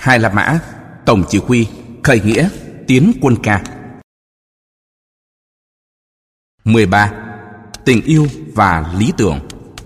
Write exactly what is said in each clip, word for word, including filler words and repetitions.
Hai La Mã, tổng chỉ huy, khởi nghĩa, tiến quân ca. mười ba. Tình yêu và lý tưởng.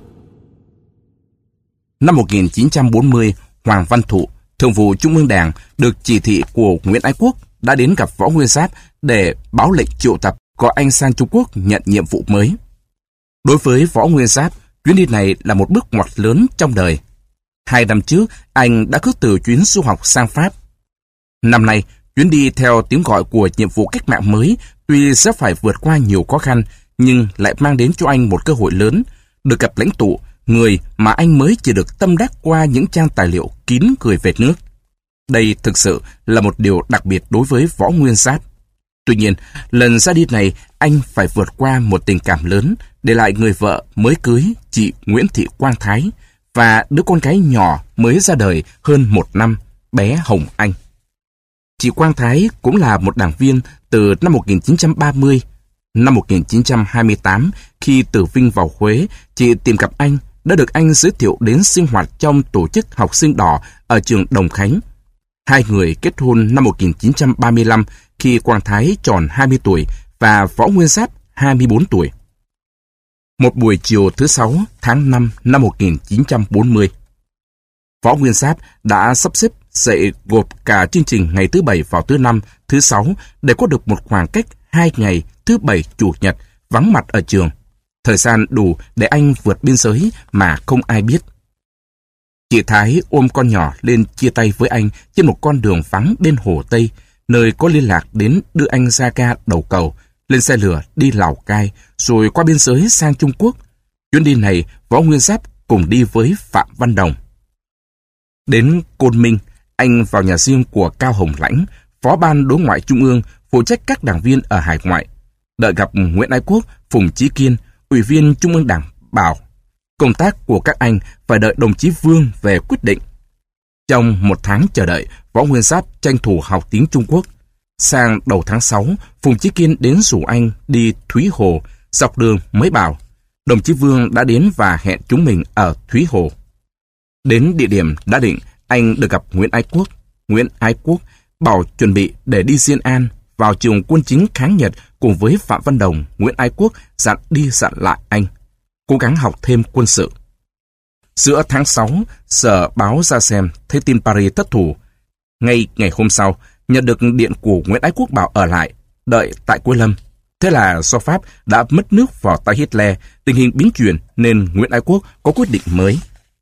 Năm một nghìn chín trăm bốn mươi, Hoàng Văn Thụ, Thường vụ Trung ương Đảng, được chỉ thị của Nguyễn Ái Quốc đã đến gặp Võ Nguyên Giáp để báo lệnh triệu tập gọi anh sang Trung Quốc nhận nhiệm vụ mới. Đối với Võ Nguyên Giáp, chuyến đi này là một bước ngoặt lớn trong đời. Hai năm trước, anh đã khước từ chuyến du học sang Pháp. Năm nay, chuyến đi theo tiếng gọi của nhiệm vụ cách mạng mới tuy sẽ phải vượt qua nhiều khó khăn, nhưng lại mang đến cho anh một cơ hội lớn, được gặp lãnh tụ, người mà anh mới chỉ được tâm đắc qua những trang tài liệu kín gửi về nước. Đây thực sự là một điều đặc biệt đối với Võ Nguyên Giáp. Tuy nhiên, lần ra đi này, anh phải vượt qua một tình cảm lớn, để lại người vợ mới cưới, chị Nguyễn Thị Quang Thái, và đứa con gái nhỏ mới ra đời hơn một năm, bé Hồng Anh. Chị Quang Thái cũng là một đảng viên từ năm một nghìn chín trăm ba mươi. Năm một nghìn chín trăm hai mươi tám, khi từ Vinh vào Huế, chị tìm gặp anh, đã được anh giới thiệu đến sinh hoạt trong tổ chức học sinh đỏ ở trường Đồng Khánh. Hai người kết hôn năm một nghìn chín trăm ba mươi lăm khi Quang Thái tròn hai mươi tuổi và Võ Nguyên Giáp hai mươi bốn tuổi. Một buổi chiều thứ sáu tháng năm năm một nghìn chín trăm bốn mươi, Võ Nguyên Giáp đã sắp xếp dạy gộp cả chương trình ngày thứ Bảy vào thứ Năm, thứ Sáu để có được một khoảng cách hai ngày thứ Bảy, Chủ nhật vắng mặt ở trường. Thời gian đủ để anh vượt biên giới mà không ai biết. Chị Thái ôm con nhỏ lên chia tay với anh trên một con đường vắng bên Hồ Tây, nơi có liên lạc đến đưa anh ra ga đầu cầu, lên xe lửa đi Lào Cai, rồi qua biên giới sang Trung Quốc. Chuyến đi này, Võ Nguyên Giáp cùng đi với Phạm Văn Đồng. Đến Côn Minh, anh vào nhà riêng của Cao Hồng Lãnh, Phó ban Đối ngoại Trung ương, phụ trách các đảng viên ở hải ngoại. Đợi gặp Nguyễn Ái Quốc, Phùng Chí Kiên, Ủy viên Trung ương Đảng, bảo công tác của các anh phải đợi đồng chí Vương về quyết định. Trong một tháng chờ đợi, Võ Nguyên Giáp tranh thủ học tiếng Trung Quốc. Sang đầu tháng sáu, Phùng Chí Kiên đến rủ anh đi Thúy Hồ, dọc đường mới bảo đồng chí Vương đã đến và hẹn chúng mình ở Thúy Hồ. Đến địa điểm đã định, anh được gặp Nguyễn Ái Quốc. Nguyễn Ái Quốc bảo chuẩn bị để đi Diên An, vào trường quân chính kháng Nhật cùng với Phạm Văn Đồng. Nguyễn Ái Quốc dặn đi dặn lại anh cố gắng học thêm quân sự. Giữa tháng sáu, Sở báo ra xem thấy tin Paris thất thủ. Ngay ngày hôm sau, nhận được điện của Nguyễn Ái Quốc bảo ở lại, đợi tại Quế Lâm. Thế là do Pháp đã mất nước vào tay Hitler, tình hình biến chuyển nên Nguyễn Ái Quốc có quyết định mới.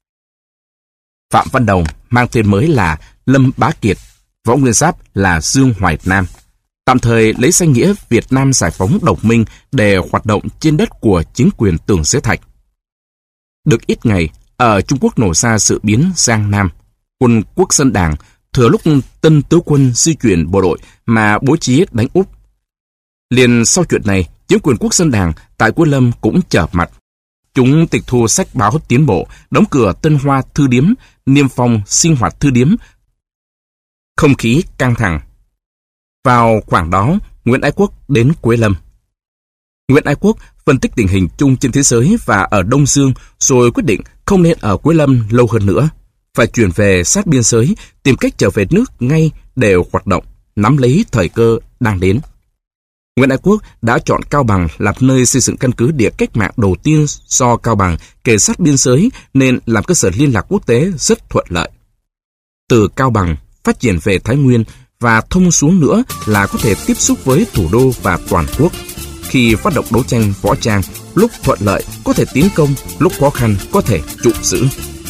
Phạm Văn Đồng mang tên mới là Lâm Bá Kiệt, Võ Nguyên Giáp là Dương Hoài Nam. Tạm thời lấy danh nghĩa Việt Nam Giải phóng Đồng minh để hoạt động trên đất của chính quyền Tưởng Giới Thạch. Được ít ngày, ở Trung Quốc nổ ra sự biến Giang Nam. Quân Quốc dân Đảng thừa lúc Tân Tứ quân di chuyển bộ đội mà bố trí đánh Úc. Liền sau chuyện này, chính quyền Quốc dân Đảng tại Quế Lâm cũng trở mặt. Chúng tịch thu sách báo tiến bộ, đóng cửa Tân Hoa Thư điếm, niêm phong Sinh hoạt Thư điếm. Không khí căng thẳng. Vào khoảng đó, Nguyễn Ái Quốc đến Quế Lâm. Nguyễn Ái Quốc phân tích tình hình chung trên thế giới và ở Đông Dương, rồi quyết định không nên ở Quế Lâm lâu hơn nữa, phải chuyển về sát biên giới, tìm cách trở về nước ngay để hoạt động, nắm lấy thời cơ đang đến. Nguyễn Ái Quốc đã chọn Cao Bằng làm nơi xây dựng căn cứ địa cách mạng đầu tiên, do Cao Bằng kề sát biên giới nên làm cơ sở liên lạc quốc tế rất thuận lợi. Từ Cao Bằng phát triển về Thái Nguyên và thông xuống nữa là có thể tiếp xúc với thủ đô và toàn quốc. Khi phát động đấu tranh võ trang, lúc thuận lợi có thể tiến công, lúc khó khăn có thể trụ giữ.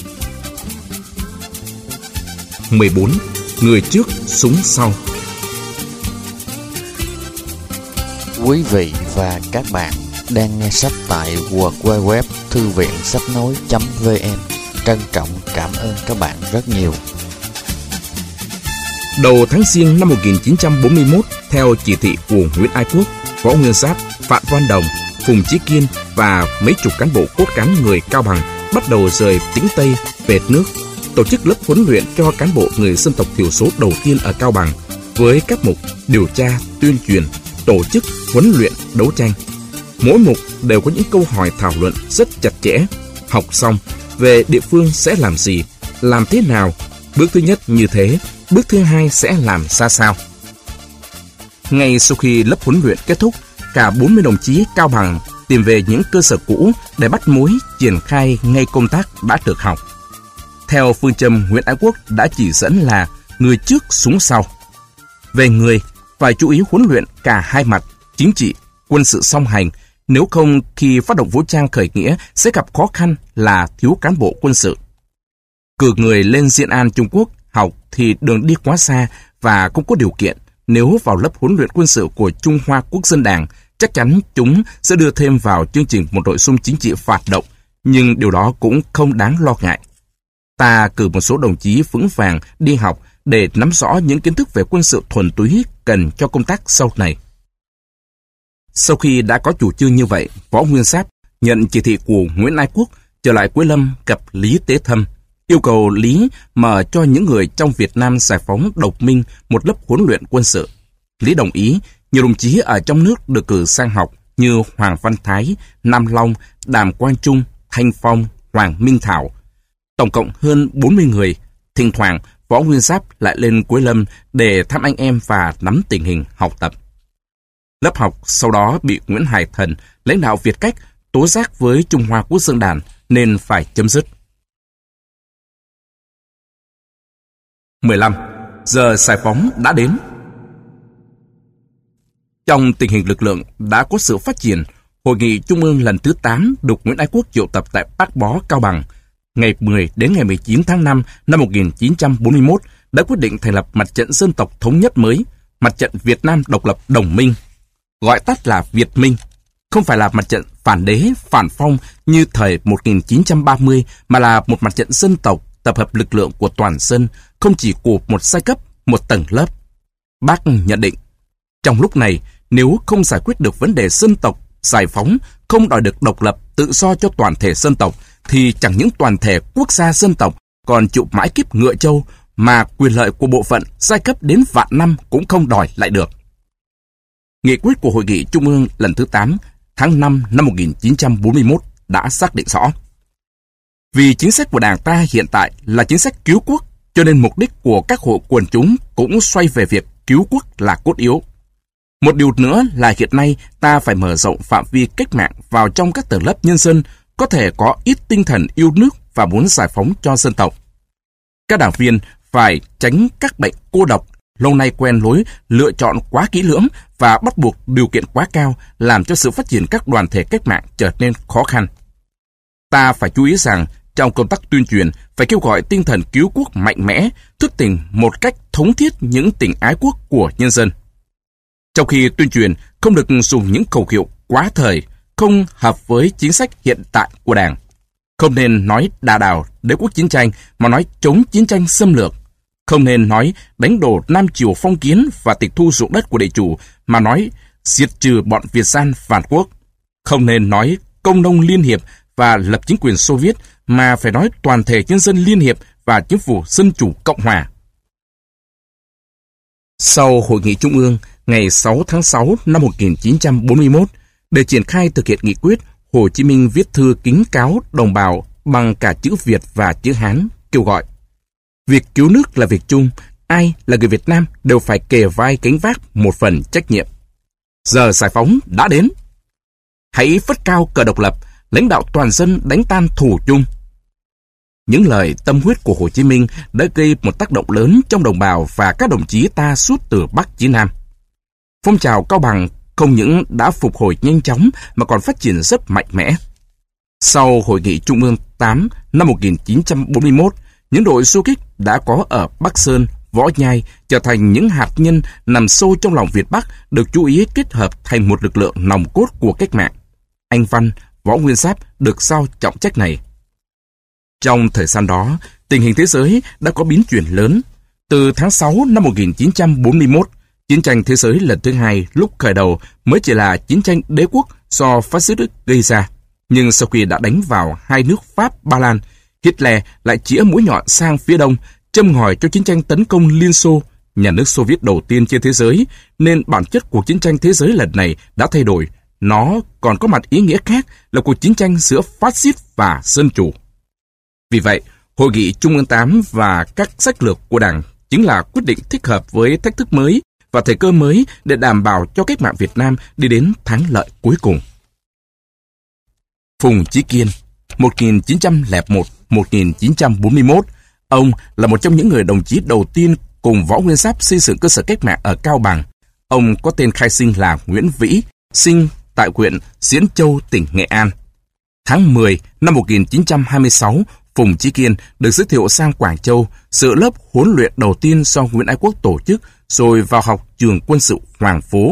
mười bốn. Người trước, súng sau. Quý vị và các bạn đang nghe sách tại w w w chấm thư viện sách nói chấm v n. Trân trọng cảm ơn các bạn rất nhiều. Đầu tháng Giêng năm một nghìn chín trăm bốn mươi mốt, theo chỉ thị của Nguyễn Ái Quốc, Võ Nguyên Giáp, Phạm Văn Đồng, Phùng Chí Kiên và mấy chục cán bộ cốt cán người Cao Bằng bắt đầu rời Tĩnh Tây về nước, tổ chức lớp huấn luyện cho cán bộ người dân tộc thiểu số đầu tiên ở Cao Bằng với các mục điều tra, tuyên truyền, tổ chức, huấn luyện, đấu tranh. Mỗi mục đều có những câu hỏi thảo luận rất chặt chẽ. Học xong, về địa phương sẽ làm gì, làm thế nào, Bước thứ nhất như thế, bước thứ hai sẽ làm ra sao? Ngay sau khi lớp huấn luyện kết thúc, cả bốn mươi đồng chí Cao Bằng tìm về những cơ sở cũ để bắt mối triển khai ngay công tác đã được học. Theo phương châm Nguyễn Ái Quốc đã chỉ dẫn là người trước súng sau. Về người, phải chú ý huấn luyện cả hai mặt, chính trị, quân sự song hành, nếu không khi phát động vũ trang khởi nghĩa sẽ gặp khó khăn là thiếu cán bộ quân sự. Cử người lên Diên An Trung Quốc học thì đường đi quá xa và không có điều kiện. Nếu vào lớp huấn luyện quân sự của Trung Hoa Quốc dân Đảng, chắc chắn chúng sẽ đưa thêm vào chương trình một nội dung chính trị phản động, nhưng điều đó cũng không đáng lo ngại. Ta cử một số đồng chí vững vàng đi học để nắm rõ những kiến thức về quân sự thuần túy cần cho công tác sau này. Sau khi đã có chủ trương như vậy, Võ Nguyên Giáp nhận chỉ thị của Nguyễn Ái Quốc trở lại Quế Lâm gặp Lý Tế Thâm, yêu cầu Lý mở cho những người trong Việt Nam giải phóng độc minh một lớp huấn luyện quân sự. Lý đồng ý, nhiều đồng chí ở trong nước được cử sang học như Hoàng Văn Thái, Nam Long, Đàm Quang Trung, Thanh Phong, Hoàng Minh Thảo. Tổng cộng hơn bốn mươi người. Thỉnh thoảng, Võ Nguyên Giáp lại lên Quế Lâm để thăm anh em và nắm tình hình học tập. Lớp học sau đó bị Nguyễn Hải Thần, lãnh đạo Việt Cách, tố giác với Trung Hoa Quốc dân Đảng nên phải chấm dứt. mười lăm. Giờ giải phóng đã đến. Trong tình hình lực lượng đã có sự phát triển, Hội nghị Trung ương lần thứ tám được Nguyễn Ái Quốc triệu tập tại Bác Bó, Cao Bằng, ngày mười đến ngày mười chín tháng năm năm một nghìn chín trăm bốn mươi mốt đã quyết định thành lập Mặt trận Dân tộc Thống nhất mới, Mặt trận Việt Nam Độc lập Đồng minh, gọi tắt là Việt Minh, không phải là mặt trận phản đế, phản phong như thời một nghìn chín trăm ba mươi, mà là một mặt trận dân tộc tập hợp lực lượng của toàn dân, không chỉ của một giai cấp, một tầng lớp. Bác nhận định, trong lúc này, nếu không giải quyết được vấn đề dân tộc, giải phóng, không đòi được độc lập, tự do cho toàn thể dân tộc, thì chẳng những toàn thể quốc gia dân tộc còn chịu mãi kiếp ngựa trâu, mà quyền lợi của bộ phận giai cấp đến vạn năm cũng không đòi lại được. Nghị quyết của Hội nghị Trung ương lần thứ tám tháng năm năm một nghìn chín trăm bốn mươi mốt đã xác định rõ. Vì chính sách của Đảng ta hiện tại là chính sách cứu quốc, cho nên mục đích của các hội quần chúng cũng xoay về việc cứu quốc là cốt yếu. Một điều nữa là hiện nay ta phải mở rộng phạm vi cách mạng vào trong các tầng lớp nhân dân, có thể có ít tinh thần yêu nước và muốn giải phóng cho dân tộc. Các đảng viên phải tránh các bệnh cô độc, lâu nay quen lối lựa chọn quá kỹ lưỡng và bắt buộc điều kiện quá cao, làm cho sự phát triển các đoàn thể cách mạng trở nên khó khăn. Ta phải chú ý rằng trong công tác tuyên truyền phải kêu gọi tinh thần cứu quốc mạnh mẽ, thức tỉnh một cách thống thiết những tình ái quốc của nhân dân. Trong khi tuyên truyền không được dùng những khẩu hiệu quá thời, không hợp với chính sách hiện tại của Đảng. Không nên nói đà đảo đế quốc chiến tranh mà nói chống chiến tranh xâm lược. Không nên nói đánh đổ Nam Triều phong kiến và tịch thu ruộng đất của địa chủ mà nói diệt trừ bọn Việt gian phản quốc. Không nên nói công nông liên hiệp và lập chính quyền Xô Viết mà phải nói toàn thể nhân dân liên hiệp và chính phủ dân chủ cộng hòa. Sau Hội nghị Trung ương ngày sáu tháng sáu năm một nghìn chín trăm bốn mươi mốt, để triển khai thực hiện nghị quyết, Hồ Chí Minh viết thư kính cáo đồng bào bằng cả chữ Việt và chữ Hán, kêu gọi: việc cứu nước là việc chung, ai là người Việt Nam đều phải kề vai gánh vác một phần trách nhiệm. Giờ giải phóng đã đến. Hãy phất cao cờ độc lập, lãnh đạo toàn dân đánh tan thù chung. Những lời tâm huyết của Hồ Chí Minh đã gây một tác động lớn trong đồng bào và các đồng chí ta suốt từ Bắc chí Nam. Phong trào Cao Bằng không những đã phục hồi nhanh chóng mà còn phát triển rất mạnh mẽ. Sau Hội nghị Trung ương tám năm một nghìn chín trăm bốn mươi mốt, những đội du kích đã có ở Bắc Sơn, Võ Nhai trở thành những hạt nhân nằm sâu trong lòng Việt Bắc, được chú ý kết hợp thành một lực lượng nòng cốt của cách mạng. Anh Văn, Võ Nguyên Giáp được giao trọng trách này. Trong thời gian đó, tình hình thế giới đã có biến chuyển lớn. Từ tháng sáu năm một nghìn chín trăm bốn mươi mốt, chiến tranh thế giới lần thứ hai lúc khởi đầu mới chỉ là chiến tranh đế quốc do phát xít Đức gây ra. Nhưng sau khi đã đánh vào hai nước Pháp, Ba Lan, Hitler lại chĩa mũi nhọn sang phía đông, châm ngòi cho chiến tranh tấn công Liên Xô, nhà nước Xô Viết đầu tiên trên thế giới, nên bản chất của chiến tranh thế giới lần này đã thay đổi. Nó còn có mặt ý nghĩa khác là cuộc chiến tranh giữa phát xít và dân chủ. Vì vậy, Hội nghị Trung ương tám và các sách lược của Đảng chính là quyết định thích hợp với thách thức mới và thời cơ mới để đảm bảo cho cách mạng Việt Nam đi đến thắng lợi cuối cùng. Phùng Chí Kiên, một nghìn chín trăm lẻ một đến một nghìn chín trăm bốn mươi mốt, ông là một trong những người đồng chí đầu tiên cùng Võ Nguyên Giáp xây dựng cơ sở cách mạng ở Cao Bằng. Ông có tên khai sinh là Nguyễn Vĩ, sinh tại huyện Diễn Châu, tỉnh Nghệ An. Tháng mười năm một nghìn chín trăm hai mươi sáu, Phùng Chí Kiên được giới thiệu sang Quảng Châu, dự lớp huấn luyện đầu tiên do Nguyễn Ái Quốc tổ chức, rồi vào học trường quân sự Hoàng Phố.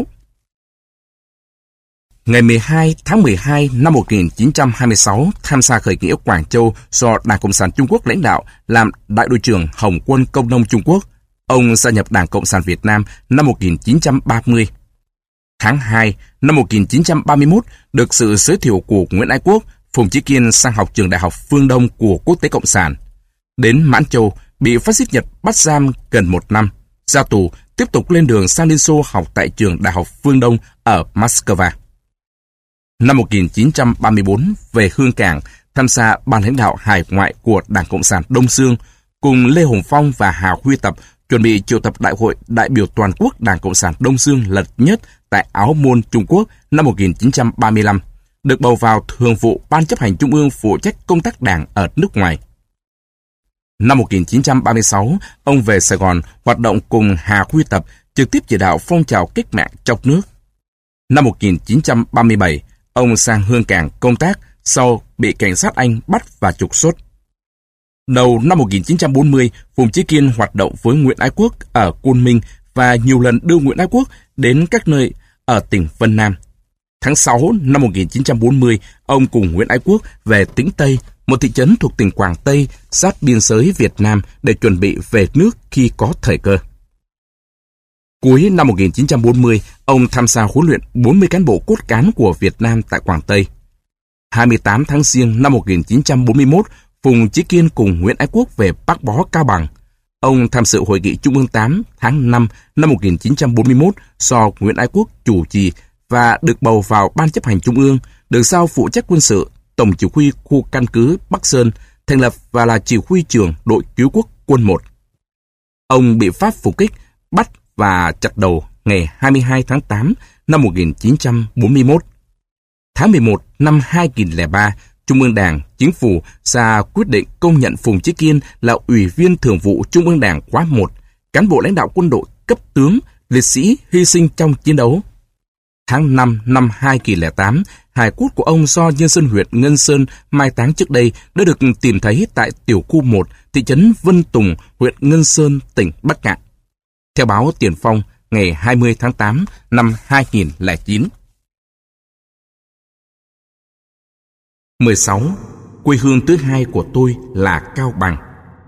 Ngày mười hai tháng mười hai năm một nghìn chín trăm hai mươi sáu, tham gia khởi nghĩa Quảng Châu do Đảng Cộng sản Trung Quốc lãnh đạo, làm đại đội trưởng Hồng quân Công nông Trung Quốc. Ông gia nhập Đảng Cộng sản Việt Nam năm một nghìn chín trăm ba mươi. Tháng hai năm một nghìn chín trăm ba mươi mốt, được sự giới thiệu của Nguyễn Ái Quốc, Phùng Chí Kiên sang học trường Đại học Phương Đông của Quốc tế Cộng sản. Đến Mãn Châu, bị phát xít Nhật bắt giam gần một năm. Ra tù, tiếp tục lên đường sang Liên Xô học tại trường Đại học Phương Đông ở Moscow. Năm một nghìn chín trăm ba mươi bốn, về Hương Cảng, tham gia ban lãnh đạo hải ngoại của Đảng Cộng sản Đông Dương, cùng Lê Hồng Phong và Hà Huy Tập chuẩn bị triệu tập Đại hội đại biểu toàn quốc Đảng Cộng sản Đông Dương lần nhất tại Áo Môn, Trung Quốc năm một nghìn chín trăm ba mươi lăm, được bầu vào Thường vụ Ban chấp hành Trung ương phụ trách công tác đảng ở nước ngoài. Năm một nghìn chín trăm ba mươi sáu, ông về Sài Gòn hoạt động cùng Hà Huy Tập, trực tiếp chỉ đạo phong trào cách mạng trong nước. Năm một nghìn chín trăm ba mươi bảy, ông sang Hương Cảng công tác, sau bị cảnh sát Anh bắt và trục xuất. Đầu năm một nghìn chín trăm bốn mươi, Phùng Chí Kiên hoạt động với Nguyễn Ái Quốc ở Côn Minh và nhiều lần đưa Nguyễn Ái Quốc đến các nơi ở tỉnh Vân Nam. Tháng sáu năm một nghìn chín trăm bốn mươi, ông cùng Nguyễn Ái Quốc về Tĩnh Tây, một thị trấn thuộc tỉnh Quảng Tây, sát biên giới Việt Nam để chuẩn bị về nước khi có thời cơ. Cuối năm một nghìn chín trăm bốn mươi, ông tham gia huấn luyện bốn mươi cán bộ cốt cán của Việt Nam tại Quảng Tây. hai mươi tám tháng Giêng năm một nghìn chín trăm bốn mươi mốt, Phùng Chí Kiên cùng Nguyễn Ái Quốc về Bác Bó, Cao Bằng. Ông tham dự Hội nghị Trung ương tám tháng năm năm một nghìn chín trăm bốn mươi mốt do Nguyễn Ái Quốc chủ trì và được bầu vào Ban chấp hành Trung ương, được giao phụ trách quân sự, Tổng chỉ huy khu căn cứ Bắc Sơn, thành lập và là chỉ huy trưởng đội cứu quốc quân một. Ông bị Pháp phục kích, bắt và chặt đầu ngày hai mươi hai tháng tám năm một nghìn chín trăm bốn mươi mốt. Tháng mười một năm hai nghìn không trăm lẻ ba, Trung ương Đảng, Chính phủ ra quyết định công nhận Phùng Chí Kiên là Ủy viên Thường vụ Trung ương Đảng khóa một, cán bộ lãnh đạo quân đội cấp tướng, liệt sĩ hy sinh trong chiến đấu. Tháng năm năm hai nghìn không trăm lẻ tám, hài cốt của ông do nhân dân huyện Ngân Sơn mai táng trước đây đã được tìm thấy tại tiểu khu một, thị trấn Vân Tùng, huyện Ngân Sơn, tỉnh Bắc Cạn. Theo báo Tiền Phong, ngày hai mươi tháng tám năm hai nghìn không trăm lẻ chín. mười sáu. Quê hương thứ hai của tôi là Cao Bằng.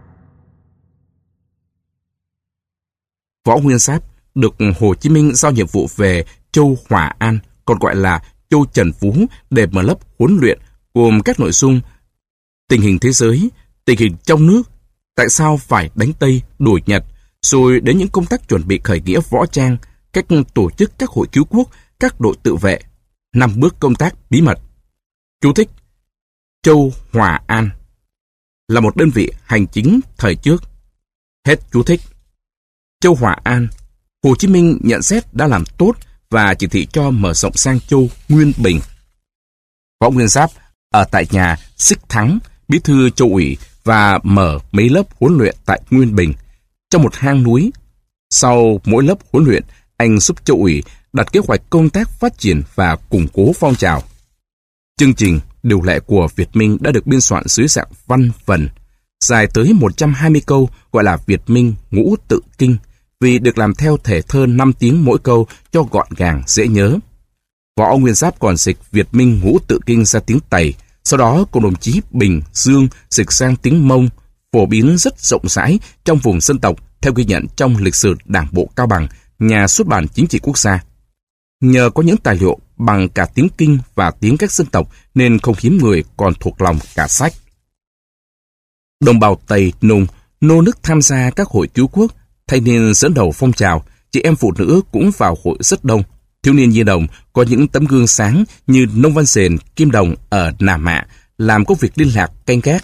Võ Nguyên Giáp được Hồ Chí Minh giao nhiệm vụ về Châu Hòa An, còn gọi là Châu Trần Phú, để mở lớp huấn luyện gồm các nội dung tình hình thế giới, tình hình trong nước, tại sao phải đánh Tây đuổi Nhật, rồi đến những công tác chuẩn bị khởi nghĩa võ trang, cách tổ chức các hội cứu quốc, các đội tự vệ, năm bước công tác bí mật. Chú thích: Châu Hòa An là một đơn vị hành chính thời trước. Hết chú thích. Châu Hòa An, Hồ Chí Minh nhận xét đã làm tốt và chỉ thị cho mở rộng sang Châu Nguyên Bình. Võ Nguyên Giáp ở tại nhà Xích Thắng, bí thư Châu ủy, và mở mấy lớp huấn luyện tại Nguyên Bình, trong một hang núi. Sau mỗi lớp huấn luyện, anh giúp Châu ủy đặt kế hoạch công tác phát triển và củng cố phong trào. Chương trình điều lệ của Việt Minh đã được biên soạn dưới dạng văn vần, dài tới một trăm hai mươi câu, gọi là Việt Minh Ngũ Tự Kinh, vì được làm theo thể thơ năm tiếng mỗi câu cho gọn gàng dễ nhớ. Võ Nguyên Giáp còn dịch Việt Minh Ngũ Tự Kinh ra tiếng Tây, sau đó cùng đồng chí Bình Dương dịch sang tiếng Mông, phổ biến rất rộng rãi trong vùng dân tộc, theo ghi nhận trong lịch sử Đảng bộ Cao Bằng, nhà xuất bản Chính trị Quốc gia. Nhờ có những tài liệu bằng cả tiếng Kinh và tiếng các dân tộc nên không hiếm người còn thuộc lòng cả sách. Đồng bào Tây Nùng, nô nức tham gia các hội cứu quốc, thanh niên dẫn đầu phong trào, chị em phụ nữ cũng vào hội rất đông. Thiếu niên nhi đồng có những tấm gương sáng như Nông Văn Sền, Kim Đồng ở Nà Mạ, làm công việc liên lạc canh gác.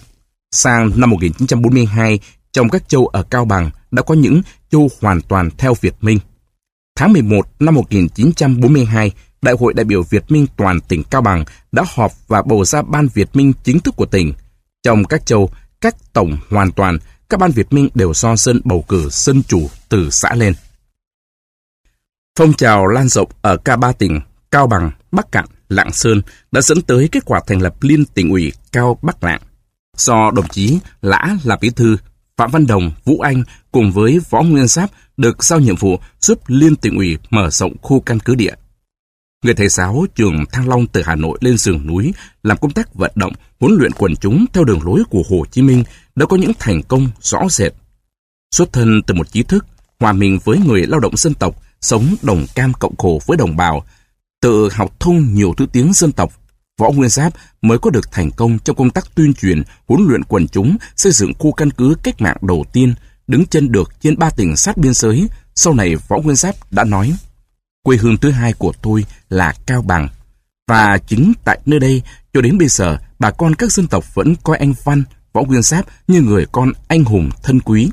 Sang năm một nghìn chín trăm bốn mươi hai, trong các châu ở Cao Bằng đã có những châu hoàn toàn theo Việt Minh. Tháng mười một năm một nghìn chín trăm bốn mươi hai, Đại hội đại biểu Việt Minh toàn tỉnh Cao Bằng đã họp và bầu ra Ban Việt Minh chính thức của tỉnh. Trong các châu, các tổng hoàn toàn, các ban Việt Minh đều do dân bầu cử dân chủ từ xã lên. Phong trào lan rộng ở cả ba tỉnh Cao Bằng, Bắc Kạn, Lạng Sơn đã dẫn tới kết quả thành lập Liên Tỉnh ủy Cao Bắc Lạng, do đồng chí Lã làm bí thư, Phạm Văn Đồng, Vũ Anh cùng với Võ Nguyên Giáp được giao nhiệm vụ giúp Liên Tỉnh ủy mở rộng khu căn cứ địa. Người thầy giáo trường Thăng Long từ Hà Nội lên sườn núi làm công tác vận động, huấn luyện quần chúng theo đường lối của Hồ Chí Minh đã có những thành công rõ rệt. Xuất thân từ một trí thức, hòa mình với người lao động dân tộc, sống đồng cam cộng khổ với đồng bào, tự học thông nhiều thứ tiếng dân tộc, Võ Nguyên Giáp mới có được thành công trong công tác tuyên truyền, huấn luyện quần chúng, xây dựng khu căn cứ cách mạng đầu tiên, đứng chân được trên ba tỉnh sát biên giới. Sau này Võ Nguyên Giáp đã nói, quê hương thứ hai của tôi là Cao Bằng. Và chính tại nơi đây, cho đến bây giờ, bà con các dân tộc vẫn coi anh Văn, Võ Nguyên Giáp như người con anh hùng thân quý.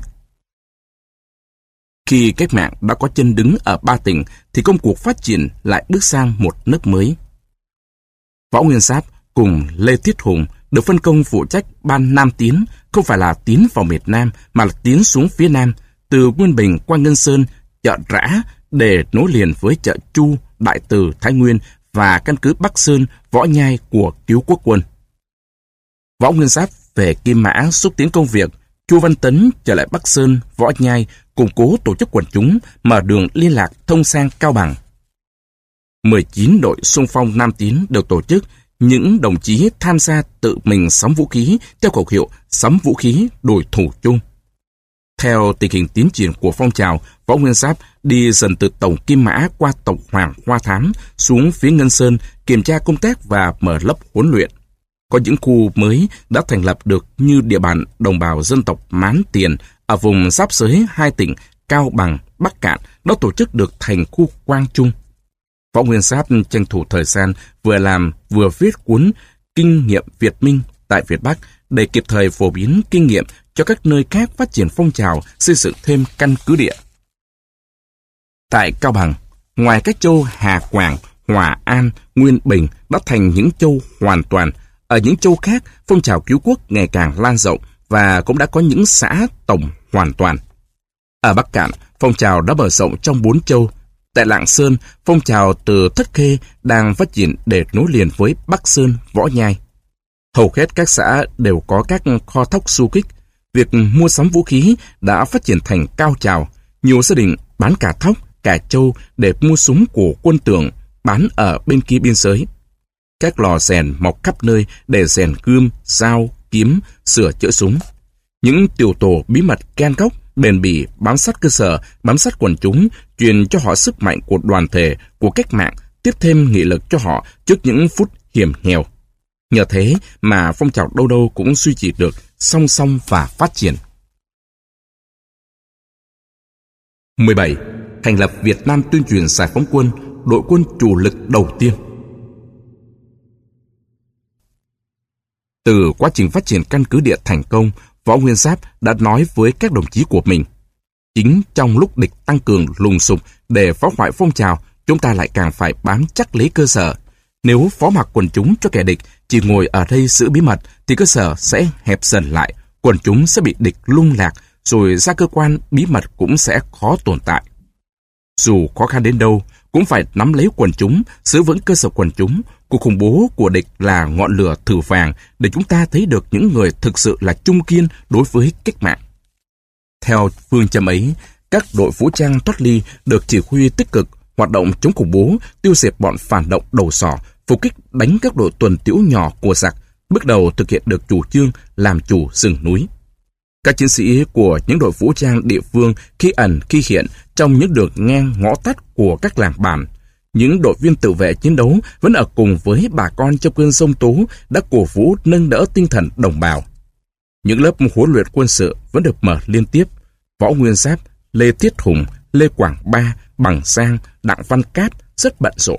Khi cách mạng đã có chân đứng ở ba tỉnh, thì công cuộc phát triển lại bước sang một nấc mới. Võ Nguyên Giáp cùng Lê Thiết Hùng được phân công phụ trách ban Nam tiến, không phải là tiến vào miền Nam, mà là tiến xuống phía Nam, từ Nguyên Bình qua Ngân Sơn, chợ Rã, để nối liền với chợ Chu, Đại Từ, Thái Nguyên và căn cứ Bắc Sơn, Võ Nhai của Cứu Quốc quân. Võ Nguyên Giáp về Kim Mã xúc tiến công việc, Chu Văn Tấn trở lại Bắc Sơn, Võ Nhai, củng cố tổ chức quần chúng, mở đường liên lạc thông sang Cao Bằng. mười chín đội xung phong Nam tiến được tổ chức, những đồng chí tham gia tự mình sắm vũ khí theo khẩu hiệu sắm vũ khí đổi thủ chung. Theo tình hình tiến triển của phong trào, Võ Nguyên Giáp đi dần từ tổng Kim Mã qua tổng Hoàng Hoa Thám xuống phía Ngân Sơn kiểm tra công tác và mở lớp huấn luyện. Có những khu mới đã thành lập được như địa bàn đồng bào dân tộc Mán Tiền ở vùng giáp giới hai tỉnh Cao Bằng, Bắc Kạn đã tổ chức được thành khu Quang Trung. Võ Nguyên Giáp tranh thủ thời gian vừa làm vừa viết cuốn Kinh nghiệm Việt Minh tại Việt Bắc để kịp thời phổ biến kinh nghiệm cho các nơi khác phát triển phong trào xây dựng thêm căn cứ địa. Tại Cao Bằng, ngoài các châu Hà Quảng, Hòa An, Nguyên Bình đã thành những châu hoàn toàn, ở những châu khác phong trào cứu quốc ngày càng lan rộng và cũng đã có những xã tổng hoàn toàn. Ở Bắc Kạn, phong trào đã mở rộng trong bốn châu. Tại Lạng Sơn, phong trào từ Thất Khê đang phát triển để nối liền với Bắc Sơn, Võ Nhai. Hầu hết các xã đều có các kho thóc du kích. Việc mua sắm vũ khí đã phát triển thành cao trào. Nhiều gia đình bán cả thóc, cả trâu để mua súng của quân Tưởng bán ở bên kia biên giới. Các lò rèn mọc khắp nơi để rèn gươm, dao, kiếm, sửa chữa súng. Những tiểu tổ bí mật gan góc, bền bỉ, bám sát cơ sở, bám sát quần chúng, truyền cho họ sức mạnh của đoàn thể, của cách mạng, tiếp thêm nghị lực cho họ trước những phút hiểm nghèo. Nhờ thế mà phong trào đâu đâu cũng duy trì được song song và phát triển. mười bảy. Thành lập Việt Nam tuyên truyền giải phóng quân, đội quân chủ lực đầu tiên. Từ quá trình phát triển căn cứ địa thành công, Võ Nguyên Giáp đã nói với các đồng chí của mình, chính trong lúc địch tăng cường lùng sục để phá hoại phong trào, chúng ta lại càng phải bám chắc lấy cơ sở. Nếu phó mặc quần chúng cho kẻ địch chỉ ngồi ở đây giữ bí mật, thì cơ sở sẽ hẹp dần lại, quần chúng sẽ bị địch lung lạc, rồi ra cơ quan bí mật cũng sẽ khó tồn tại. Dù khó khăn đến đâu, cũng phải nắm lấy quần chúng, giữ vững cơ sở quần chúng. Cuộc khủng bố của địch là ngọn lửa thử vàng để chúng ta thấy được những người thực sự là trung kiên đối với cách mạng. Theo phương châm ấy, các đội vũ trang thoát ly được chỉ huy tích cực hoạt động chống khủng bố, tiêu diệt bọn phản động đầu sỏ, phục kích đánh các đội tuần tiễu nhỏ của giặc, bước đầu thực hiện được chủ trương làm chủ rừng núi. Các chiến sĩ của những đội vũ trang địa phương khi ẩn khi hiện trong những đường ngang ngõ tắt của các làng bản. Những đội viên tự vệ chiến đấu vẫn ở cùng với bà con trong cơn giông tố đã cổ vũ nâng đỡ tinh thần đồng bào. Những lớp huấn luyện quân sự vẫn được mở liên tiếp. Võ Nguyên Giáp, Lê Thiết Hùng, Lê Quảng Ba, Bằng Giang, Đặng Văn Cát rất bận rộn.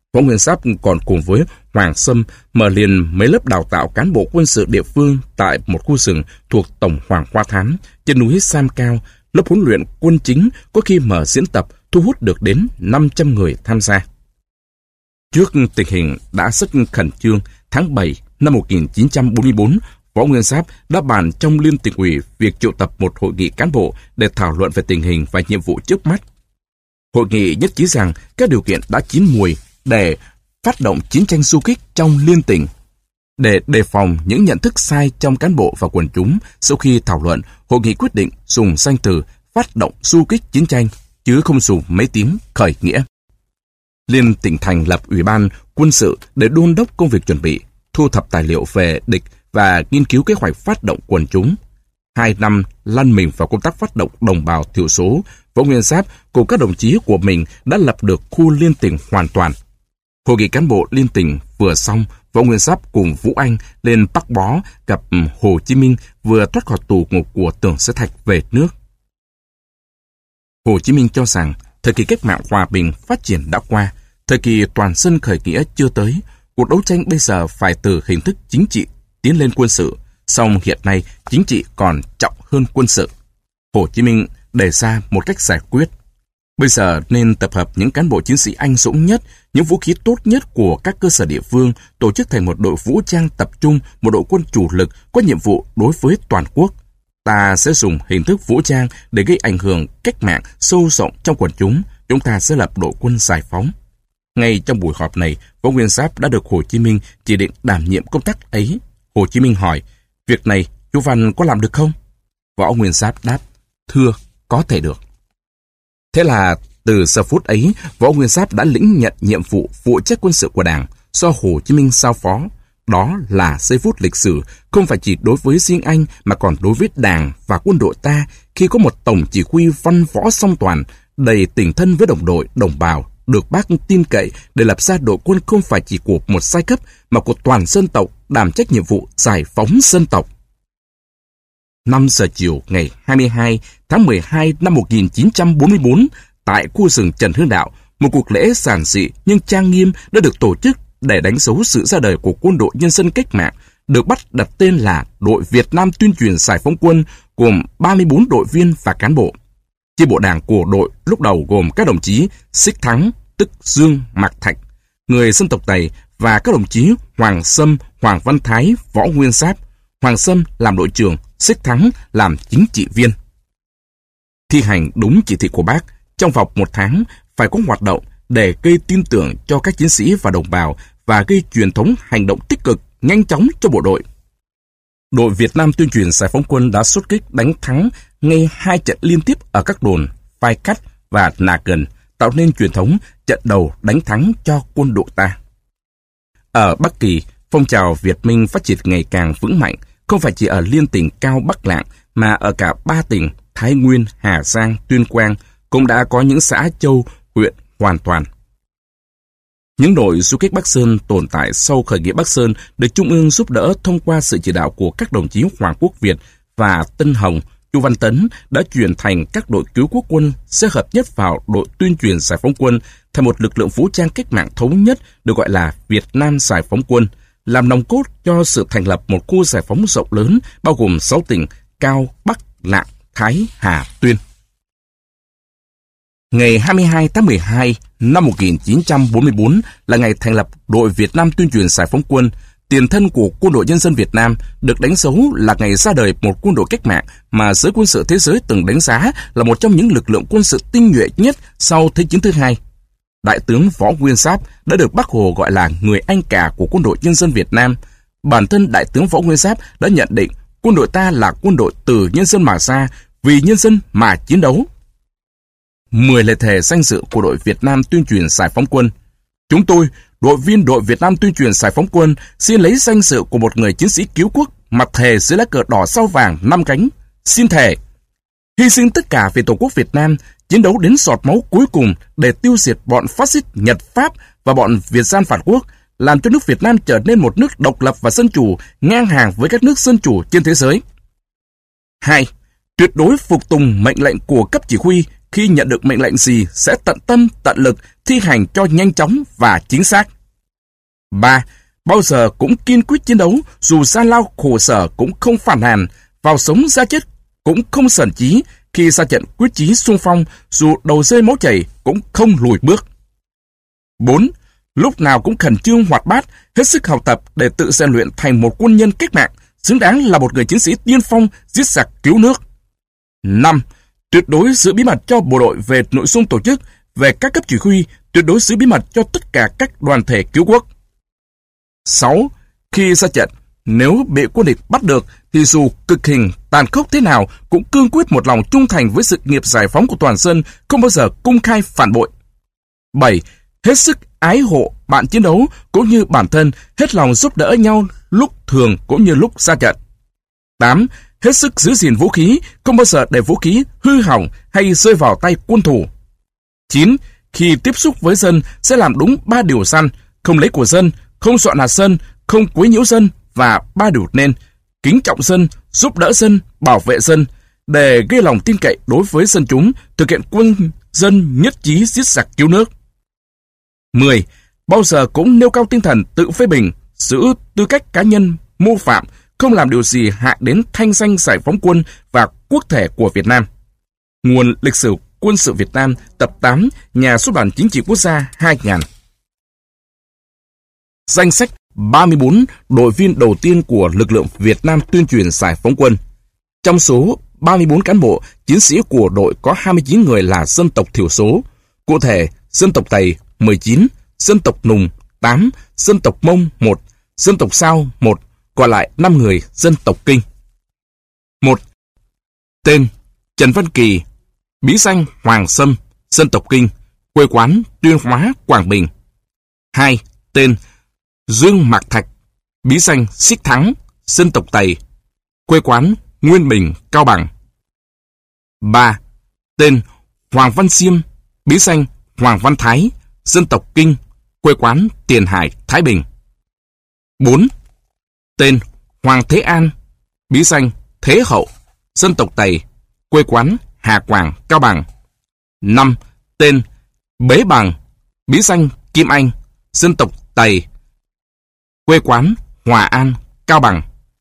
Võ Nguyên Giáp còn cùng với Hoàng Sâm mở liền mấy lớp đào tạo cán bộ quân sự địa phương tại một khu rừng thuộc Tổng Hoàng Hoa Thám trên núi Sam Cao. Lớp huấn luyện quân chính có khi mở diễn tập thu hút được đến năm trăm người tham gia. Trước tình hình đã rất khẩn trương, tháng bảy năm một nghìn chín trăm bốn mươi tư, Võ Nguyên Giáp đã bàn trong Liên Tỉnh ủy việc triệu tập một hội nghị cán bộ để thảo luận về tình hình và nhiệm vụ trước mắt. Hội nghị nhất trí rằng các điều kiện đã chín mùi để phát động chiến tranh du kích trong liên tỉnh. Để đề phòng những nhận thức sai trong cán bộ và quần chúng, sau khi thảo luận, hội nghị quyết định dùng danh từ phát động du kích chiến tranh, chứ không dùng mấy tiếng khởi nghĩa. Liên tỉnh thành lập ủy ban quân sự để đôn đốc công việc chuẩn bị, thu thập tài liệu về địch và nghiên cứu kế hoạch phát động quần chúng. Hai năm lăn mình vào công tác phát động đồng bào thiểu số, Võ Nguyên Giáp cùng các đồng chí của mình đã lập được khu liên tỉnh hoàn toàn. Hội nghị cán bộ liên tỉnh vừa xong, Võ Nguyên Giáp cùng Vũ Anh lên Bắc Bó gặp Hồ Chí Minh vừa thoát khỏi tù ngục của Tưởng Sứ Thạch về nước. Hồ Chí Minh cho rằng thời kỳ cách mạng hòa bình phát triển đã qua, thời kỳ toàn dân khởi nghĩa chưa tới, cuộc đấu tranh bây giờ phải từ hình thức chính trị tiến lên quân sự, song hiện nay chính trị còn trọng hơn quân sự. Hồ Chí Minh đề ra một cách giải quyết. Bây giờ nên tập hợp những cán bộ chiến sĩ anh dũng nhất, những vũ khí tốt nhất của các cơ sở địa phương, tổ chức thành một đội vũ trang tập trung, một đội quân chủ lực có nhiệm vụ đối với toàn quốc. Ta sẽ dùng hình thức vũ trang để gây ảnh hưởng cách mạng sâu rộng trong quần chúng. Chúng ta sẽ lập đội quân giải phóng. Ngay trong buổi họp này, Võ Nguyên Giáp đã được Hồ Chí Minh chỉ định đảm nhiệm công tác ấy. Hồ Chí Minh hỏi, việc này chú Văn có làm được không? Võ Nguyên Giáp đáp, thưa, có thể được. Thế là từ giờ phút ấy, Võ Nguyên Giáp đã lĩnh nhận nhiệm vụ phụ trách quân sự của Đảng do Hồ Chí Minh giao phó. Đó là giây phút lịch sử, không phải chỉ đối với riêng anh mà còn đối với Đảng và quân đội ta, khi có một tổng chỉ huy văn võ song toàn, đầy tình thân với đồng đội, đồng bào, được Bác tin cậy để lập ra đội quân không phải chỉ của một giai cấp mà của toàn dân tộc, đảm trách nhiệm vụ giải phóng dân tộc. năm giờ chiều ngày hai mươi hai tháng mười hai năm một nghìn chín trăm bốn mươi tư, tại khu rừng Trần Hưng Đạo, một cuộc lễ giản dị nhưng trang nghiêm đã được tổ chức để đánh dấu sự ra đời của Quân đội Nhân dân Cách mạng, được bắt đặt tên là Đội Việt Nam Tuyên truyền Giải phóng quân, gồm ba mươi tư đội viên và cán bộ. Chi bộ đảng của đội lúc đầu gồm các đồng chí Xích Thắng, Tức Dương, Mạc Thạch, người dân tộc Tày, và các đồng chí Hoàng Sâm, Hoàng Văn Thái, Võ Nguyên Giáp. Hoàng Sâm làm đội trưởng, Xích Thắng làm chính trị viên. Thi hành đúng chỉ thị của Bác, trong vòng một tháng phải có hoạt động để gây tin tưởng cho các chiến sĩ và đồng bào và gây truyền thống hành động tích cực, nhanh chóng cho bộ đội. Đội Việt Nam Tuyên truyền Giải phóng quân đã xuất kích đánh thắng ngay hai trận liên tiếp ở các đồn Phai Cắt và Nà Gần, tạo nên truyền thống trận đầu đánh thắng cho quân đội ta. Ở Bắc Kỳ, phong trào Việt Minh phát triển ngày càng vững mạnh, không phải chỉ ở liên tỉnh Cao Bắc Lạng mà ở cả ba tỉnh Thái Nguyên, Hà Giang, Tuyên Quang cũng đã có những xã châu, huyện hoàn toàn. Những đội du kích Bắc Sơn tồn tại sau khởi nghĩa Bắc Sơn được Trung ương giúp đỡ thông qua sự chỉ đạo của các đồng chí Hoàng Quốc Việt và Tân Hồng, Chu Văn Tấn đã chuyển thành các đội cứu quốc quân sẽ hợp nhất vào đội tuyên truyền giải phóng quân thành một lực lượng vũ trang cách mạng thống nhất được gọi là Việt Nam Giải phóng quân, làm nòng cốt cho sự thành lập một khu giải phóng rộng lớn bao gồm sáu tỉnh Cao, Bắc, Lạng, Thái, Hà, Tuyên. Ngày hai mươi hai tháng mười hai năm một nghìn chín trăm bốn mươi tư là ngày thành lập đội Việt Nam Tuyên truyền Giải phóng quân, tiền thân của Quân đội Nhân dân Việt Nam, được đánh dấu là ngày ra đời một quân đội cách mạng mà giới quân sự thế giới từng đánh giá là một trong những lực lượng quân sự tinh nhuệ nhất sau Thế chiến thứ hai. Đại tướng Võ Nguyên Giáp đã được Bác Hồ gọi là người anh cả của Quân đội Nhân dân Việt Nam. Bản thân Đại tướng Võ Nguyên Giáp đã nhận định quân đội ta là quân đội từ nhân dân mà ra, vì nhân dân mà chiến đấu. Mười lời thề danh dự của đội Việt Nam Tuyên truyền Giải phóng quân. Chúng tôi, đội viên đội Việt Nam Tuyên truyền Giải phóng quân, xin lấy danh dự của một người chiến sĩ cứu quốc, mặt thề dưới lá cờ đỏ sao vàng năm cánh. Xin thề hy sinh tất cả vì Tổ quốc Việt Nam, chiến đấu đến giọt máu cuối cùng để tiêu diệt bọn phát xít Nhật Pháp và bọn Việt gian phản quốc, làm cho nước Việt Nam trở nên một nước độc lập và dân chủ, ngang hàng với các nước dân chủ trên thế giới. Hai, tuyệt đối phục tùng mệnh lệnh của cấp chỉ huy, khi nhận được mệnh lệnh gì sẽ tận tâm, tận lực thi hành cho nhanh chóng và chính xác. ba. Bao giờ cũng kiên quyết chiến đấu, dù gian lao khổ sở cũng không phản nàn, vào sống ra chết cũng không sờn chí, khi ra trận quyết chí xung phong, dù đầu rơi máu chảy cũng không lùi bước. bốn. Lúc nào cũng khẩn trương hoạt bát, hết sức học tập để tự rèn luyện thành một quân nhân cách mạng, xứng đáng là một người chiến sĩ tiên phong giết giặc cứu nước. năm. Tuyệt đối giữ bí mật cho bộ đội về nội dung tổ chức, về các cấp chỉ huy, tuyệt đối giữ bí mật cho tất cả các đoàn thể cứu quốc. sáu. Khi ra trận, nếu bị quân địch bắt được thì dù cực hình, tàn khốc thế nào cũng cương quyết một lòng trung thành với sự nghiệp giải phóng của toàn dân, không bao giờ công khai phản bội. bảy. Hết sức ái hộ bạn chiến đấu cũng như bản thân, hết lòng giúp đỡ nhau lúc thường cũng như lúc ra trận. tám. Hết sức giữ gìn vũ khí, không bao giờ để vũ khí hư hỏng hay rơi vào tay quân thù. chín. Khi tiếp xúc với dân sẽ làm đúng ba điều răn: không lấy của dân, không dọa nạt dân, không quấy nhiễu dân, và ba điều nên: kính trọng dân, giúp đỡ dân, bảo vệ dân, để gây lòng tin cậy đối với dân chúng, thực hiện quân dân nhất trí giết giặc cứu nước. mười. Bao giờ cũng nêu cao tinh thần tự phê bình, giữ tư cách cá nhân mô phạm, không làm điều gì hại đến thanh danh giải phóng quân và quốc thể của Việt Nam. Nguồn Lịch sử Quân sự Việt Nam, tập tám, Nhà xuất bản Chính trị Quốc gia hai nghìn. Danh sách ba mươi bốn đội viên đầu tiên của lực lượng Việt Nam tuyên truyền giải phóng quân. Trong số ba mươi bốn cán bộ, chiến sĩ của đội có hai mươi chín người là dân tộc thiểu số. Cụ thể, dân tộc Tày mười chín, dân tộc Nùng tám, dân tộc Mông một, dân tộc Sao một, còn lại năm người dân tộc Kinh. một. Tên: Trần Văn Kỳ, bí danh Hoàng Sâm, dân tộc Kinh, quê quán Tuyên Hóa, Quảng Bình. hai. Tên: Dương Mạc Thạch, bí danh Xích Thắng, dân tộc Tày, quê quán Nguyên Bình, Cao Bằng. ba. Tên: Hoàng Văn Xiêm, bí danh Hoàng Văn Thái, dân tộc Kinh, quê quán Tiền Hải, Thái Bình. bốn. Tên: Hoàng Thế An, bí danh Thế Hậu, dân tộc Tày, quê quán Hà Quảng, Cao Bằng. năm. Tên: Bế Bằng, bí danh Kim Anh, dân tộc Tày, quê quán Hòa An, Cao Bằng.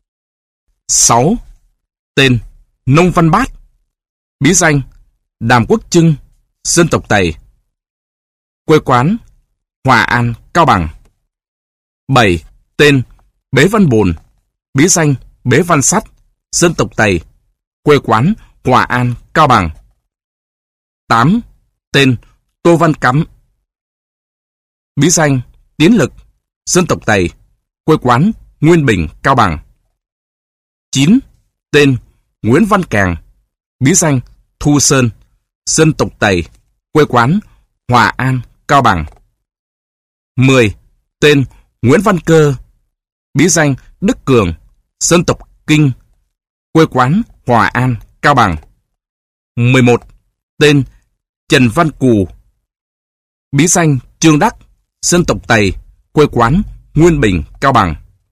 sáu. Tên: Nông Văn Bát, bí danh Đàm Quốc Trưng, dân tộc Tày, quê quán Hòa An, Cao Bằng. bảy. Tên: Bế Văn Bồn, bí danh Bế Văn Sắt, dân tộc Tày, quê quán Hòa An, Cao Bằng. tám. Tên: Tô Văn Cắm, bí danh Tiến Lực, dân tộc Tày, quê quán Nguyên Bình, Cao Bằng. chín. Tên: Nguyễn Văn Càng, bí danh Thu Sơn, dân tộc Tày, quê quán Hòa An, Cao Bằng. mười. Tên: Nguyễn Văn Cơ, bí danh Đức Cường, dân tộc Kinh, quê quán Hòa An, Cao Bằng. mười một. Tên: Trần Văn Cù, bí danh Trương Đắc, dân tộc Tày, quê quán Nguyên Bình, Cao Bằng.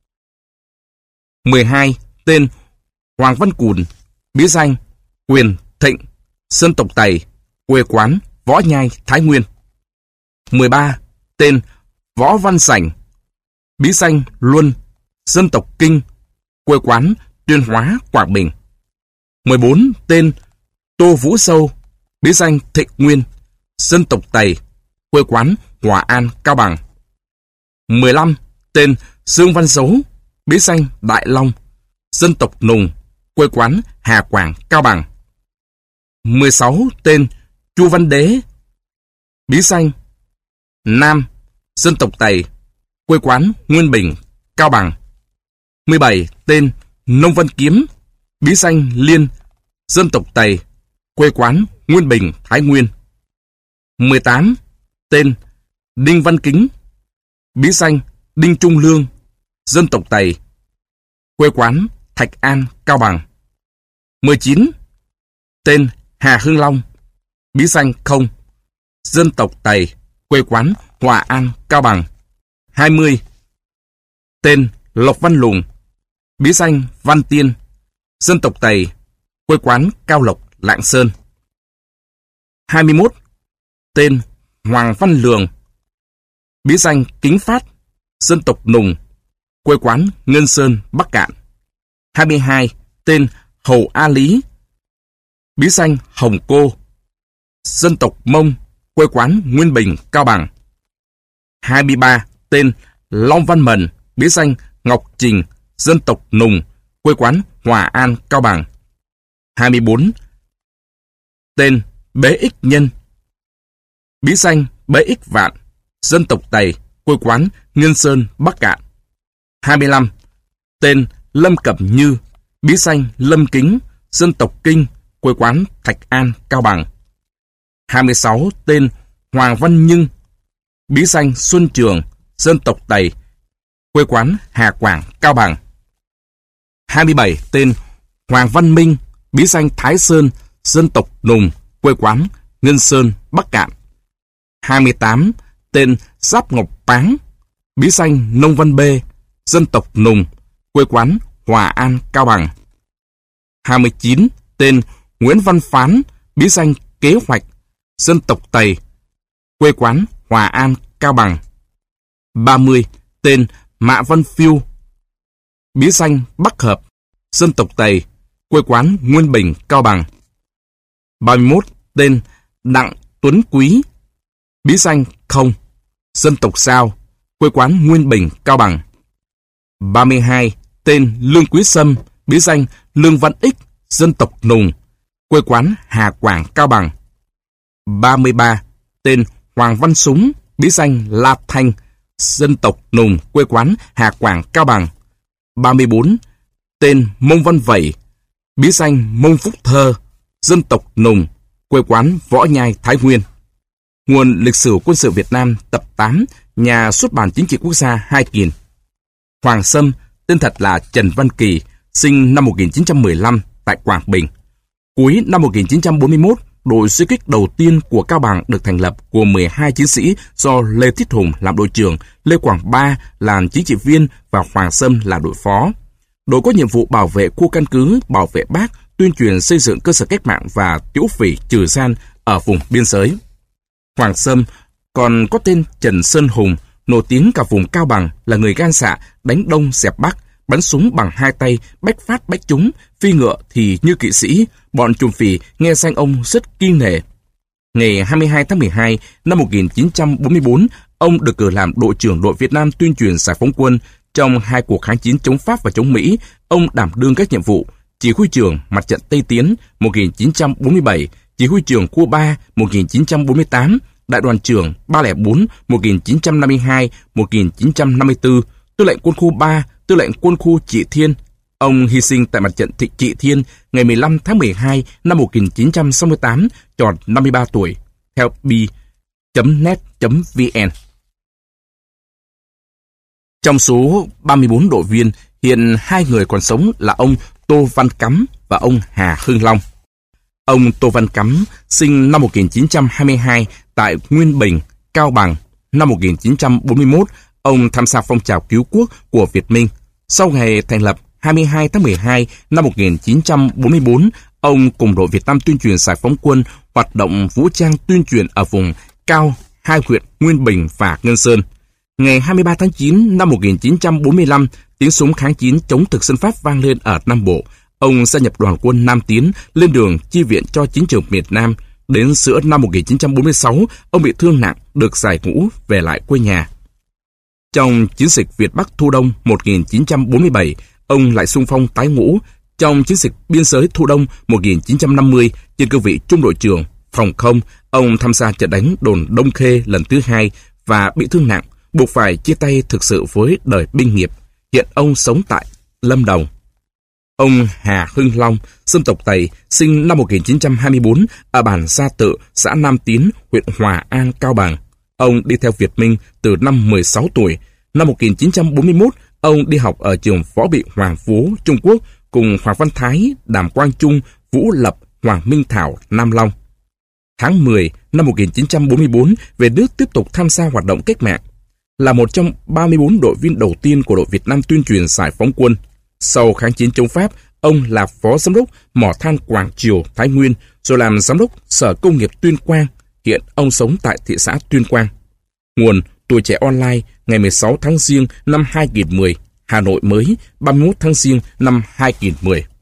mười hai. Tên: Hoàng Văn Cùn, bí danh Quyền Thịnh, dân tộc Tày, quê quán Võ Nhai, Thái Nguyên. mười ba. Tên: Võ Văn Sảnh, bí danh Luân, dân tộc Kinh, quê quán Tuyên Hóa, Quảng Bình. mười bốn. Tên: Tô Vũ Sâu, bí danh Thịnh Nguyên, dân tộc Tày, quê quán Hòa An, Cao Bằng. mười lăm. Tên: Dương Văn Dấu, bí danh Đại Long, dân tộc Nùng, quê quán Hà Quảng, Cao Bằng. mười sáu. Tên: Chu Văn Đế, bí danh Nam, dân tộc Tày, quê quán Nguyên Bình, Cao Bằng. mười bảy. Tên: Nông Văn Kiếm, bí danh Liên, dân tộc Tày, quê quán Nguyên Bình, Thái Nguyên. mười tám. Tên: Đinh Văn Kính, bí danh Đinh Trung Lương, dân tộc Tày, quê quán Thạch An, Cao Bằng. mười chín. Tên: Hà Hưng Long, bí danh Không, dân tộc Tày, quê quán Hòa An, Cao Bằng. hai mươi. Tên: Lộc Văn Lùng, bí danh Văn Tiên, dân tộc Tày, quê quán Cao Lộc, Lạng Sơn. hai mươi mốt. Tên: Hoàng Văn Lường, bí danh Kính Phát, dân tộc Nùng, quê quán Ngân Sơn, Bắc Cạn. hai mươi hai. Tên Hầu A Lý, bí danh Hồng Cô, dân tộc Mông, quê quán Nguyên Bình, Cao Bằng. hai mươi ba. Tên Long Văn Mần, bí danh Ngọc Trình, dân tộc Nùng, quê quán Hòa An, Cao Bằng. hai mươi bốn. Tên Bế Ích Nhân, bí danh Bế Ích Vạn, dân tộc Tày, quê quán Ngân Sơn, Bắc Cạn. hai mươi lăm. Tên Lâm Cẩm Như, bí danh Lâm Kính, dân tộc Kinh, quê quán Thạch An, Cao Bằng. hai mươi sáu. Tên Hoàng Văn Nhưng, bí danh Xuân Trường, dân tộc Tày, quê quán Hà Quảng, Cao Bằng. hai mươi bảy. Tên Hoàng Văn Minh, bí danh Thái Sơn, dân tộc Nùng, quê quán Ngân Sơn, Bắc Cạn. hai mươi tám. Tên Giáp Ngọc Páng, bí danh Nông Văn Bê, dân tộc Nùng, quê quán Hòa An, Cao Bằng. hai mươi chín. Tên Nguyễn Văn Phán, bí danh Kế Hoạch, dân tộc Tày, quê quán Hòa An, Cao Bằng. ba mươi. Tên Mạ Văn Phiêu, bí danh Bắc Hợp, dân tộc Tày, quê quán Nguyên Bình, Cao Bằng. ba mươi mốt. Tên Đặng Tuấn Quý, bí danh Không, dân tộc Sao, quê quán Nguyên Bình, Cao Bằng. ba mươi hai. Tên Lương Quý Sâm, bí danh Lương Văn Ích, dân tộc Nùng, quê quán Hà Quảng, Cao Bằng. ba mươi ba. Tên Hoàng Văn Súng, bí danh La Thanh, dân tộc Nùng, quê quán Hà Quảng, Cao Bằng. ba mươi bốn. Tên Mông Văn Vẩy, bí danh Mông Phúc Thơ, dân tộc Nùng, quê quán Võ Nhai, Thái Nguyên. Nguồn Lịch sử quân sự Việt Nam tập tám, Nhà xuất bản Chính trị Quốc gia, Hai Kiền. Hoàng Sâm, tên thật là Trần Văn Kỳ, sinh năm một nghìn chín trăm mười lăm tại Quảng Bình. Cuối năm một nghìn chín trăm bốn mươi mốt, đội xung kích đầu tiên của Cao Bằng được thành lập gồm mười hai chiến sĩ do Lê Thiết Hùng làm đội trưởng, Lê Quảng Ba làm chính trị viên và Hoàng Sâm là đội phó. Đội có nhiệm vụ bảo vệ khu căn cứ, bảo vệ Bác, tuyên truyền xây dựng cơ sở cách mạng và tiêu phỉ trừ gian ở vùng biên giới. Hoàng Sâm còn có tên Trần Sơn Hùng, nổi tiếng cả vùng Cao Bằng, là người gan dạ, đánh Đông dẹp Bắc, bắn súng bằng hai tay, bách phát bách trúng, phi ngựa thì như kỵ sĩ. Bọn trùm phỉ nghe danh ông rất kiêng nể. Ngày hai mươi hai tháng mười hai năm một nghìn chín trăm bốn mươi tư, ông được cử làm đội trưởng đội Việt Nam tuyên truyền giải phóng quân. Trong hai cuộc kháng chiến chống Pháp và chống Mỹ, ông đảm đương các nhiệm vụ chỉ huy trưởng Mặt trận Tây Tiến một nghìn chín trăm bốn mươi bảy, chỉ huy trưởng Cuba một nghìn chín trăm bốn mươi tám, đại đoàn trưởng ba không bốn một nghìn chín trăm năm mươi hai đến một nghìn chín trăm năm mươi tư, tư lệnh quân khu ba, tư lệnh quân khu Trị Thiên. Ông hy sinh tại mặt trận Thị Trị Thiên ngày mười lăm tháng mười hai năm một nghìn chín trăm sáu mươi tám, tròn năm mươi ba tuổi. Theo bi chấm net chấm vn. Trong số ba mươi bốn đội viên, hiện hai người còn sống là ông Tô Văn Cắm và ông Hà Hưng Long. Ông Tô Văn Cắm sinh năm một nghìn chín trăm hai mươi hai tại Nguyên Bình, Cao Bằng. Năm một nghìn chín trăm bốn mươi mốt, ông tham gia phong trào cứu quốc của Việt Minh. Sau ngày thành lập hai mươi hai tháng mười hai năm một nghìn chín trăm bốn mươi tư, ông cùng đội Việt Nam tuyên truyền giải phóng quân hoạt động vũ trang tuyên truyền ở vùng cao hai huyện Nguyên Bình và Ngân Sơn. Ngày hai mươi ba tháng chín năm một nghìn chín trăm bốn mươi lăm, tiếng súng kháng chiến chống thực dân Pháp vang lên ở Nam Bộ. Ông gia nhập đoàn quân Nam Tiến, lên đường chi viện cho chiến trường miền Nam. Đến giữa năm một nghìn chín trăm bốn mươi sáu, ông bị thương nặng, được giải ngũ về lại quê nhà. Trong chiến dịch Việt Bắc Thu Đông một nghìn chín trăm bốn mươi bảy, ông lại xung phong tái ngũ. Trong chiến dịch biên giới Thu Đông một nghìn chín trăm năm mươi, trên cương vị trung đội trưởng phòng không, ông tham gia trận đánh đồn Đông Khê lần thứ hai và bị thương nặng, buộc phải chia tay thực sự với đời binh nghiệp. Hiện ông sống tại Lâm Đồng. Ông Hà Hưng Long, dân tộc Tày, sinh năm một nghìn chín trăm hai mươi tư ở bản Gia Tự, xã Nam Tiến, huyện Hòa An, Cao Bằng. Ông đi theo Việt Minh từ năm mười sáu tuổi. Năm một nghìn chín trăm bốn mươi mốt, ông đi học ở trường Võ Bị Hoàng Phú, Trung Quốc, cùng Hoàng Văn Thái, Đàm Quang Trung, Vũ Lập, Hoàng Minh Thảo, Nam Long. Tháng mười năm một nghìn chín trăm bốn mươi tư, về nước tiếp tục tham gia hoạt động cách mạng. Là một trong ba mươi bốn đội viên đầu tiên của đội Việt Nam tuyên truyền giải phóng quân. Sau kháng chiến chống Pháp, ông là phó giám đốc mỏ than Quảng Triều, Thái Nguyên, rồi làm giám đốc Sở Công nghiệp Tuyên Quang. Hiện ông sống tại thị xã Tuyên Quang. Nguồn Tuổi Trẻ Online ngày mười sáu tháng Giêng năm hai nghìn không trăm mười, Hà Nội mới ba mươi mốt tháng Giêng năm hai nghìn không trăm mười.